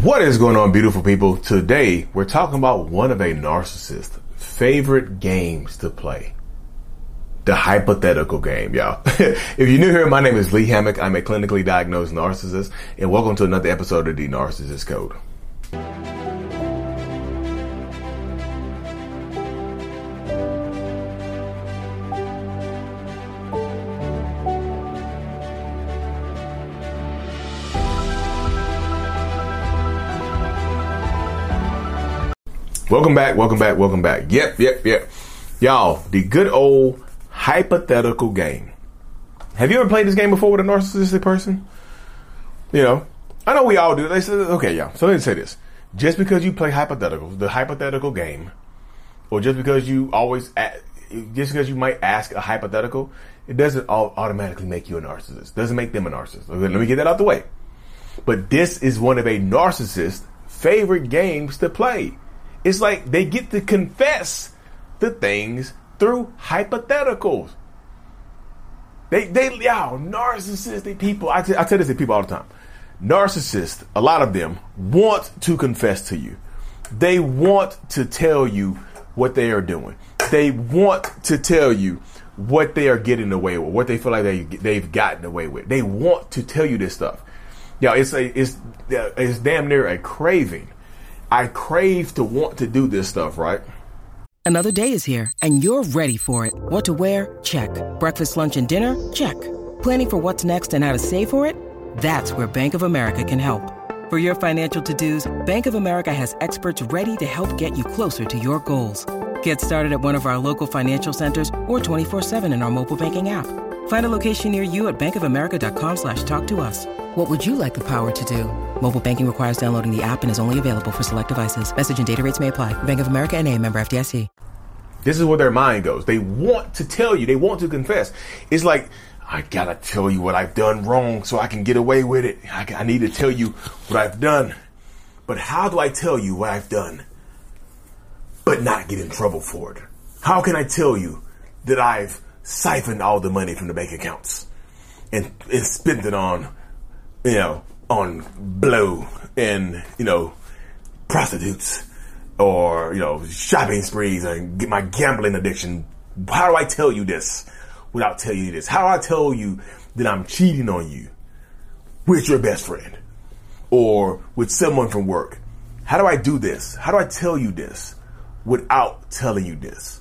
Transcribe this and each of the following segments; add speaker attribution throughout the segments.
Speaker 1: What is going on, beautiful people? Today, we're talking about one of a narcissist's favorite games to play. The hypothetical game, y'all. If you're new here, my name is Lee Hammock. I'm a clinically diagnosed narcissist, and welcome to another episode of The Narcissist Code. Welcome back. Yep. Y'all, the good old hypothetical game. Have you ever played this game before with a narcissistic person? You know, I know we all do. They say, okay, y'all. So let me say this. Just because you play the hypothetical game, or just because you might ask a hypothetical, it doesn't automatically make you a narcissist. Doesn't make them a narcissist. Okay, let me get that out the way. But this is one of a narcissist's favorite games to play. It's like they get to confess the things through hypotheticals. Y'all, narcissistic people. I tell this to people all the time. Narcissists, a lot of them want to confess to you. They want to tell you what they are doing. They want to tell you what they are getting away with, what they feel like they've gotten away with. They want to tell you this stuff. Yeah, it's damn near a craving. I crave to want to do this stuff, right?
Speaker 2: Another day is here, and you're ready for it. What to wear? Check. Breakfast, lunch, and dinner? Check. Planning for what's next and how to save for it? That's where Bank of America can help. For your financial to-dos, Bank of America has experts ready to help get you closer to your goals. Get started at one of our local financial centers or 24/7 in our mobile banking app. Find a location near you at bankofamerica.com/talktous. What would you like the power to do? Mobile banking requires downloading the app and is only available for select devices. Message and data rates may apply. Bank of America N.A., member FDIC.
Speaker 1: This is where their mind goes. They want to tell you. They want to confess. It's like, I gotta tell you what I've done wrong so I can get away with it. I need to tell you what I've done. But how do I tell you what I've done but not get in trouble for it? How can I tell you that I've siphoned all the money from the bank accounts and spent it on, on blow and, prostitutes or, shopping sprees and get my gambling addiction? How do I tell you this without telling you this? How do I tell you that I'm cheating on you with your best friend or with someone from work? How do I do this? How do I tell you this without telling you this?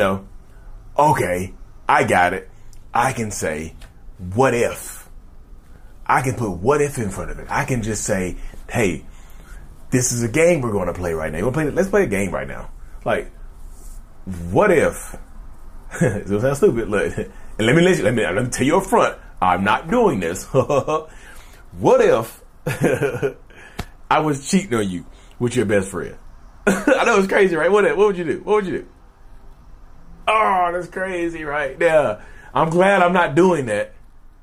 Speaker 1: Okay, I got it. I can say, what if? I can put what if in front of it. I can just say, hey, this is a game we're going to play right now. Let's play a game right now. Like, what if? It's going to sound stupid. Look, and let me tell you up front, I'm not doing this. What if I was cheating on you with your best friend? I know it's crazy, right? What would you do? What would you do? Oh, that's crazy, right? Yeah. I'm glad I'm not doing that.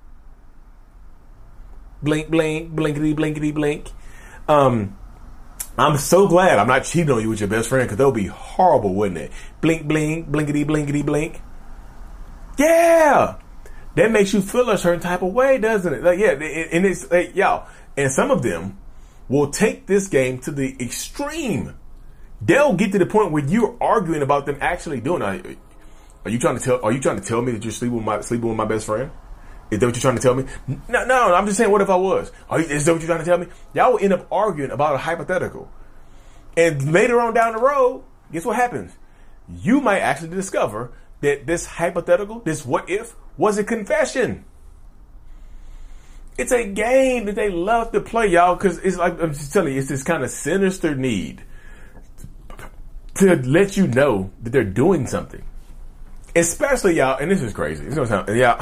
Speaker 1: Blink, blink, blinkety, blinkety, blink. I'm so glad I'm not cheating on you with your best friend, because that would be horrible, wouldn't it? Blink, blink, blinkety, blinkety, blink. Yeah. That makes you feel a certain type of way, doesn't it? Like, yeah. And it's like, y'all. And some of them will take this game to the extreme. They'll get to the point where you're arguing about them actually doing it. Are you trying to tell me that you're sleeping with my best friend? Is that what you're trying to tell me? No, I'm just saying, what if I was? Is that what you're trying to tell me? Y'all will end up arguing about a hypothetical. And later on down the road, guess what happens? You might actually discover that this hypothetical, this what if, was a confession. It's a game that they love to play, y'all, because it's like, I'm just telling you, it's this kind of sinister need to let you know that they're doing something. Especially, y'all, and this is crazy. It's gonna sound, yeah.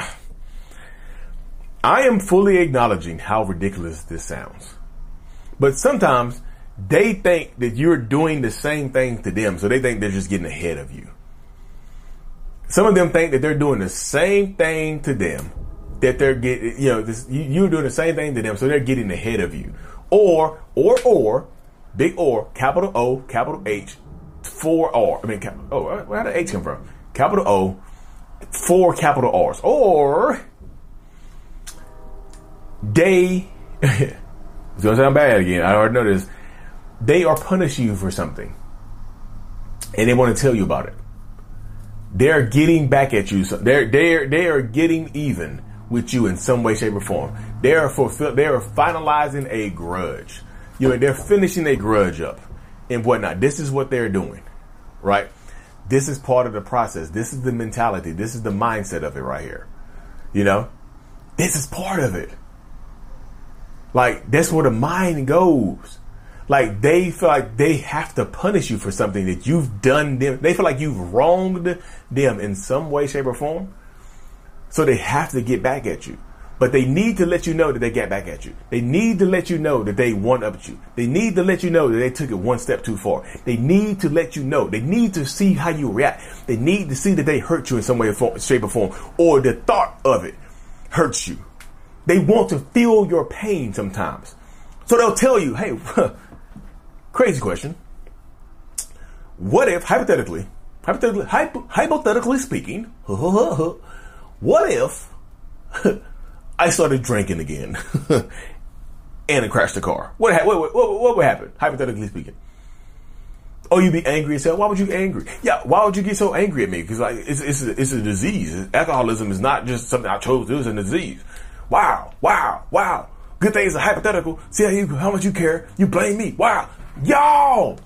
Speaker 1: I am fully acknowledging how ridiculous this sounds. But sometimes they think that you're doing the same thing to them, so they think they're just getting ahead of you. Some of them think that they're doing the same thing to them, that they're getting, you're doing the same thing to them, so they're getting ahead of you. Or, big or, capital O, capital H, 4 R. Where did H come from? Capital O, 4 capital R's. Or it's gonna sound bad again. I already know this. they are punishing you for something, and they want to tell you about it. They're getting back at you. So they are getting even with you in some way, shape, or form. They are finalizing a grudge. They're finishing a grudge up and whatnot. This is what they're doing, right? This is part of the process. This is the mentality. This is the mindset of it right here. This is part of it. Like, that's where the mind goes. Like, they feel like they have to punish you for something that you've done them. They feel like you've wronged them in some way, shape, or form. So they have to get back at you. But they need to let you know that they get back at you. They need to let you know that they one-upped you. They need to let you know that they took it one step too far. They need to let you know. They need to see how you react. They need to see that they hurt you in some way, shape, or form. Or the thought of it hurts you. They want to feel your pain sometimes. So they'll tell you, hey, crazy question. What if, hypothetically speaking, what if I started drinking again and I crashed the car? What would happen, hypothetically speaking? Oh, you'd be angry as hell. Why would you be angry? Yeah, why would you get so angry at me? Because it's a disease. Alcoholism is not just something I chose to do. It's a disease. Wow. Good thing it's a hypothetical. See how much you care. You blame me. Wow. Y'all.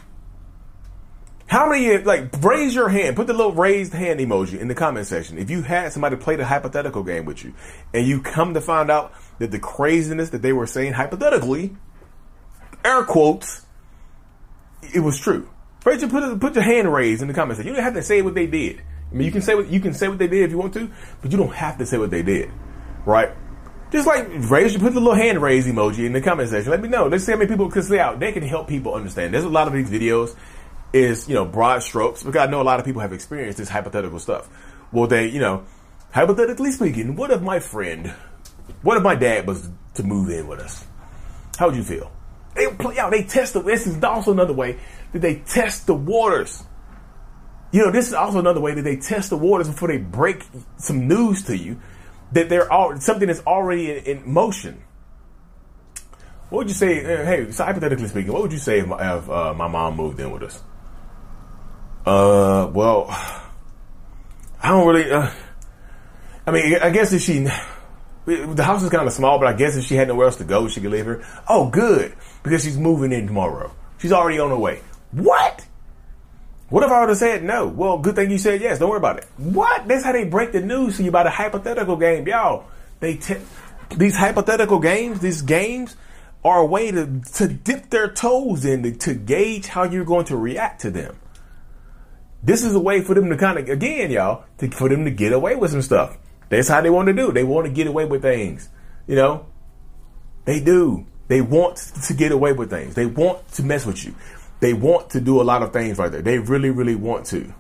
Speaker 1: How many, raise your hand, put the little raised hand emoji in the comment section. If you had somebody play the hypothetical game with you and you come to find out that the craziness that they were saying hypothetically, air quotes, it was true. Put your hand raised in the comment section. You don't have to say what they did. I mean, you can say what they did if you want to, but you don't have to say what they did, right? Just put the little hand raise emoji in the comment section. Let me know. Let's see how many people can say out. They can help people understand. There's a lot of these videos is, broad strokes, because I know a lot of people have experienced this hypothetical stuff. Well, hypothetically speaking, what if my dad was to move in with us? How would you feel? They test this is also another way that they test the waters. This is also another way that they test the waters before they break some news to you that something that's already in motion. What would you say? Hey, so hypothetically speaking, what would you say if my mom moved in with us? Well, I don't really. I guess if the house is kind of small, but I guess if she had nowhere else to go, she could live here. Oh, good, because she's moving in tomorrow. She's already on her way. What? What if I would have said no? Well, good thing you said yes. Don't worry about it. What? That's how they break the news to you about a hypothetical game, y'all. These hypothetical games, these games are a way to dip their toes in to gauge how you're going to react to them. This is a way for them to kind of, again, y'all, for them to get away with some stuff. That's how they want to do. They want to get away with things. They do. They want to get away with things. They want to mess with you. They want to do a lot of things right there. They really, really want to.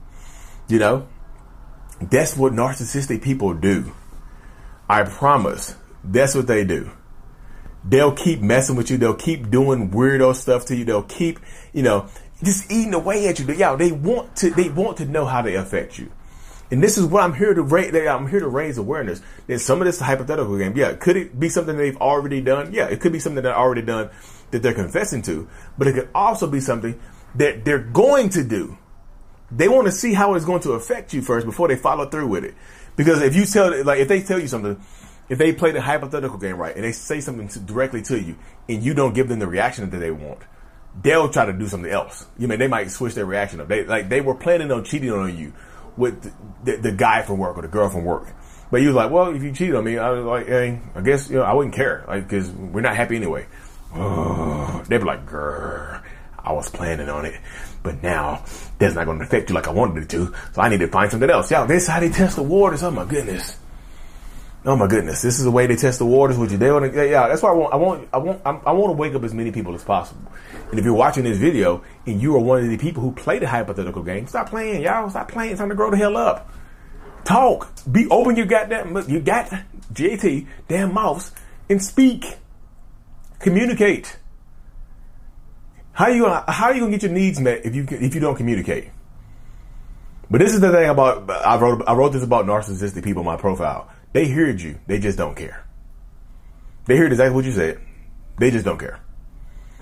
Speaker 1: That's what narcissistic people do. I promise. That's what they do. They'll keep messing with you. They'll keep doing weirdo stuff to you. They'll keep, just eating away at you. They want to know how they affect you. And this is what I'm here to raise. I'm here to raise awareness that some of this hypothetical game. Yeah, could it be something they've already done? Yeah, it could be something they've already done that they're confessing to. But it could also be something that they're going to do. They want to see how it's going to affect you first before they follow through with it. Because if they tell you something, if they play the hypothetical game right and they say something directly to you and you don't give them the reaction that they want, they'll try to do something else. They might switch their reaction up. They were planning on cheating on you with the guy from work or the girl from work. But you was like, well, if you cheated on me, I was like, hey, I guess, I wouldn't care. Because we're not happy anyway. They'd be like, grr, I was planning on it. But now that's not going to affect you like I wanted it to. So I need to find something else. Yeah, this is how they test the waters. Oh my goodness. This is the way they test the waters with you. That's why I want to wake up as many people as possible. And if you're watching this video and you are one of the people who play the hypothetical game, stop playing, y'all. Stop playing. It's time to grow the hell up. Talk. Be open. You got GAT, damn mouths, and speak. Communicate. How are you gonna get your needs met if you don't communicate? But this is the thing about I wrote this about narcissistic people in my profile. They heard you. They just don't care. They heard exactly what you said. They just don't care.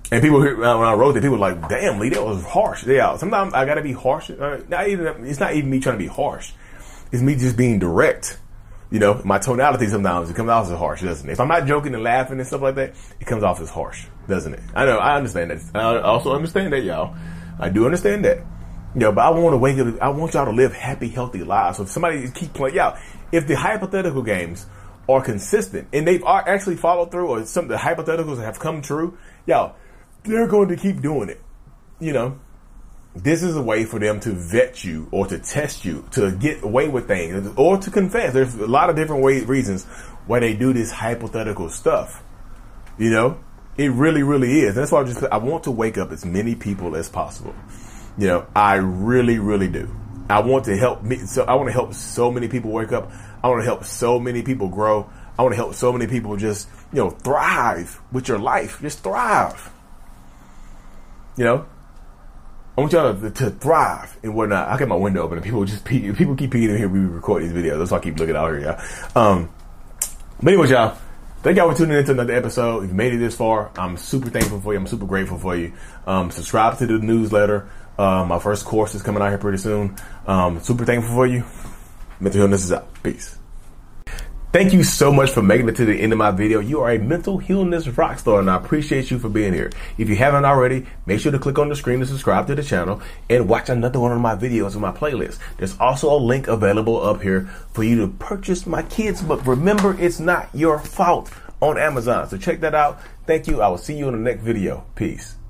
Speaker 1: And people, when I wrote it, people were like, damn, Lee, that was harsh. Yeah, sometimes I gotta be harsh. It's not even me trying to be harsh. It's me just being direct. You know, my tonality sometimes, it comes off as harsh, doesn't it? If I'm not joking and laughing and stuff like that, it comes off as harsh, doesn't it? I know, I understand that. I also understand that, y'all. I do understand that. You know, but I want to wake up, I want y'all to live happy, healthy lives. So if somebody keep playing, y'all, if the hypothetical games are consistent and they've actually followed through, or some of the hypotheticals have come true, y'all, they're going to keep doing it. You know, this is a way for them to vet you or to test you, to get away with things or to confess. There's a lot of different reasons why they do this hypothetical stuff. You know, it really, really is. And that's why I want to wake up as many people as possible. You know, I really, really do. I want to help I want to help so many people wake up. I want to help so many people grow. I want to help so many people just, you know, thrive with your life. Just thrive. You know, I want y'all to thrive and whatnot. I got my window open and people keep peeking in here. We record these videos. That's why I keep looking out here, y'all. But anyways, y'all, thank y'all for tuning into another episode. If you made it this far, I'm super thankful for you. I'm super grateful for you. Subscribe to the newsletter. My first course is coming out here pretty soon. Super thankful for you. Mental Healness is out. Peace. Thank you so much for making it to the end of my video. You are a mental healness rock star, and I appreciate you for being here. If you haven't already, make sure to click on the screen to subscribe to the channel and watch another one of my videos on my playlist. There's also a link available up here for you to purchase my kids' book, Remember It's Not Your Fault, on Amazon. So check that out. Thank you. I will see you in the next video. Peace.